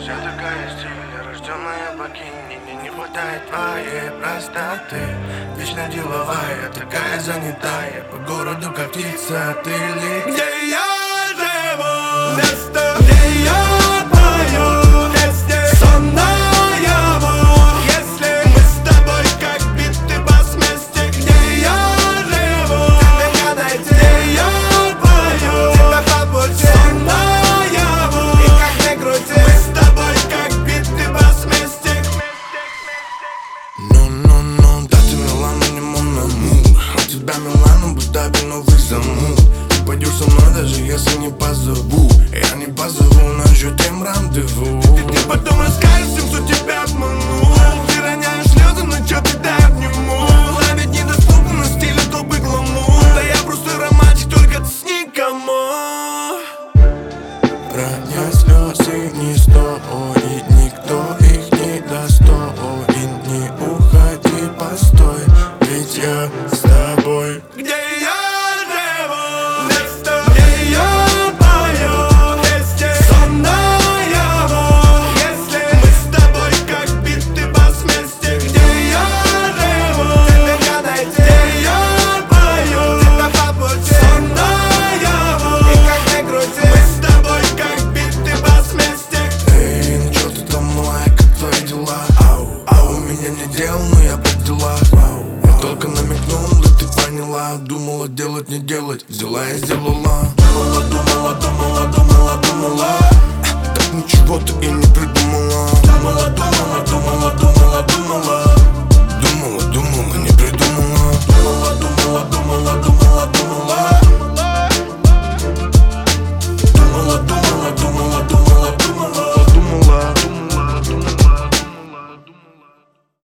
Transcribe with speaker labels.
Speaker 1: Вся такая стильная, рожденная богиней. Мне не хватает твоей простоты. Вечно деловая, такая занятая. По городу как птица, ты ли? Где я живу? Место, где я пою вместе. Сон наяву. Если мы с тобой как биты бас вместе. Где я живу? Тебе гадайте. Где я пою тебя по пути. Сон наяву. И как не крути, мы с тобой как биты бас вместе. Ну, да ты Милана, не Монаму. У тебя Милана, будто бы новый замут. Ты пойдешь со мной, даже если не позову. Я не позову, но ждем рандеву. Ты потом расскажешь всем, что тебя обманул. Ты роняешь слезы, но чё ты дай обниму. Ловить недоступно, стиль топ и гламур. Да я просто романтик, только ты с никому. Ронять слезы не стоит, никто их не достоин. Не уходи, постой, ведь я с тобой. Где я живу? Место, где я пою вместе. Сон наяву. Если мы с тобой как биты бас вместе. Где я живу? Тебе гадайте. Где я пою тебя по пути. Сон наяву. И как не крути, мы с тобой как биты бас вместе. Эй, ну чё ты там, малая, как твои дела? У меня не дел, но я при делах. Я только намекнул, да ты поняла. Думала делать, не делать, взяла и сделала. Думала, так ничего ты и не придумала. Думала,